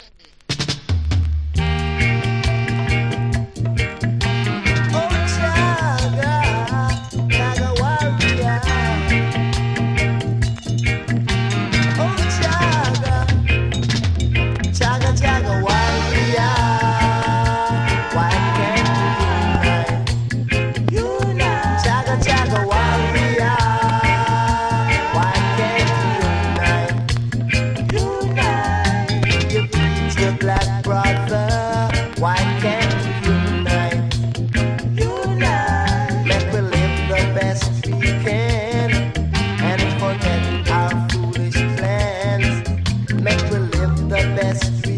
Why can't we unite? Unite. Let we live the best we can and forget our foolish plans. Make we live the best we